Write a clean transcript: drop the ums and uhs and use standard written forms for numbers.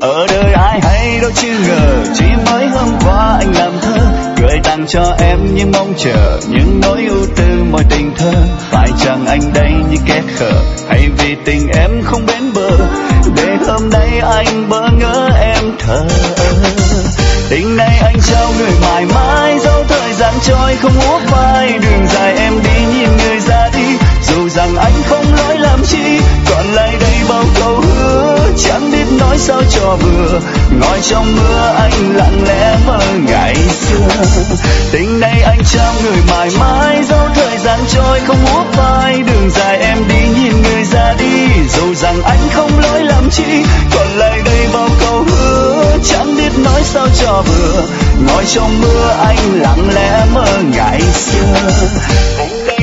Ở đời ai hay đâu chứ ngờ, chỉ mới hôm qua anh làm thơ gửi tặng cho em những mong chờ, những nỗi ưu tư mọi tình thơ. Phải chăng anh đây như kẻ khờ, hay vì tình em không bến bờ, để hôm nay anh bỡ ngỡ em thờ ơ. Tình này anh trao người mãi mãi, dẫu thời gian trôi không uống phai. Đường dài em đi nhìn người ra đi, dù rằng anh không lỗi làm chi. Còn lại đây bao câu hứa, chẳng biết nói sao cho vừa. Ngồi trong mưa anh lặng lẽ mơ ngày xưa. Tình này anh trao người mãi mãi, dẫu thời gian trôi không uống phai. Đường dài em đi nhìn người ra đi, dù rằng anh không lỗi làm chi. Còn lại đây bao câu hứa, chẳng biết nói sao cho vừa. Ngồi trong mưa anh lặng lẽ mơ ngày xưa.